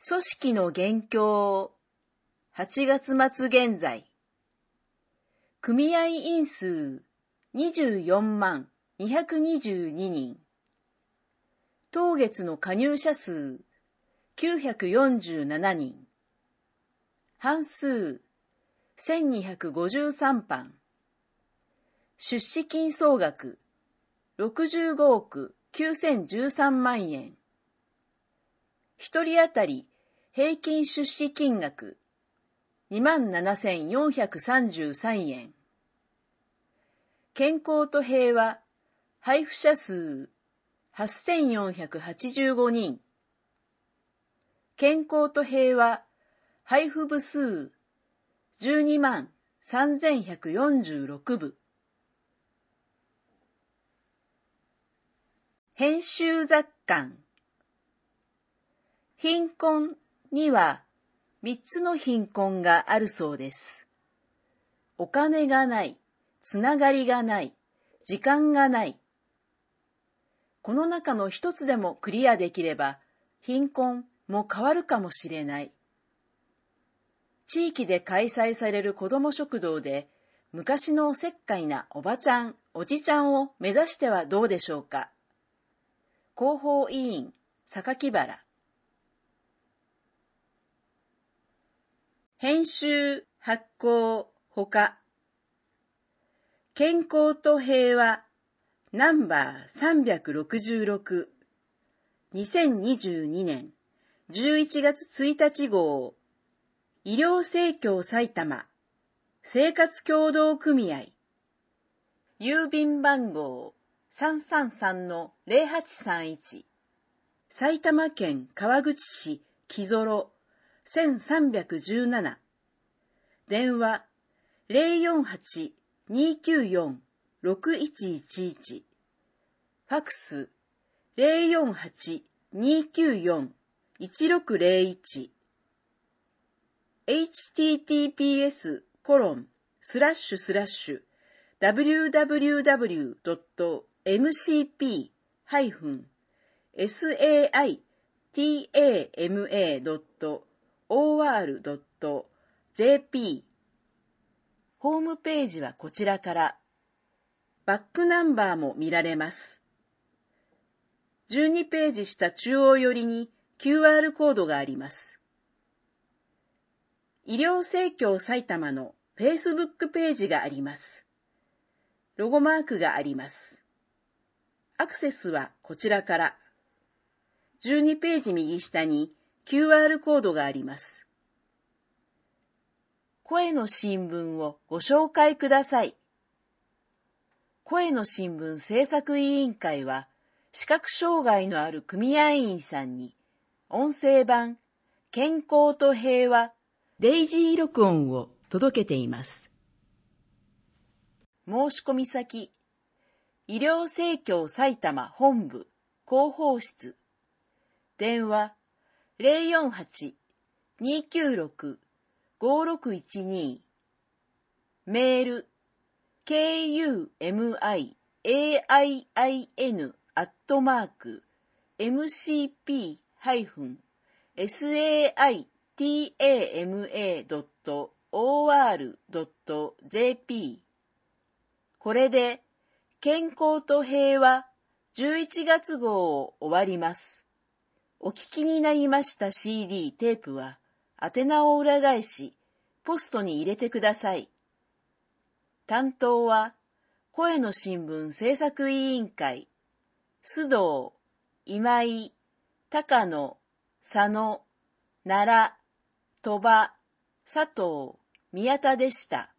組織の現況、8月末現在。組合員数24万222人。当月の加入者数947人。班数1253班。出資金総額65億9013万円。一人当たり平均出資金額27,433円。健康と平和、配布者数8,485人。健康と平和、配布部数12万3,146部。編集雑感。貧困には3つの貧困があるそうです。お金がない、つながりがない、時間がない。この中の一つでもクリアできれば、貧困も変わるかもしれない。地域で開催される子ども食堂で、昔のおせっかいなおばちゃん、おじちゃんを目指してはどうでしょうか。広報委員、榊原。編集、発行、ほか。健康と平和、ナンバー366、2022年11月1日号、医療生協埼玉、生活協同組合、郵便番号333-0831、埼玉県川口市木曽1317、電話048-294-6111、ファクス048-294-1601、www.mcp-saitama.or.jp ホームページはこちらから。バックナンバーも見られます。12ページ下中央寄りに QR コードがあります。医療生協埼玉の Facebook ページがあります。ロゴマークがあります。アクセスはこちらから。12ページ右下に QR コードがあります。声の新聞をご紹介ください。声の新聞制作委員会は、視覚障害のある組合員さんに、音声版、健康と平和、デイジー録音を届けています。申し込み先、医療生協埼玉本部広報室、電話048-296-5612、メールkumain@mcp-saitama.or.jp これで健康と平和11月号を終わります。お聞きになりました CD テープは宛名を裏返しポストに入れてください。担当は声の新聞制作委員会須藤、今井、高野、佐野、奈良、鳥羽、佐藤、宮田でした。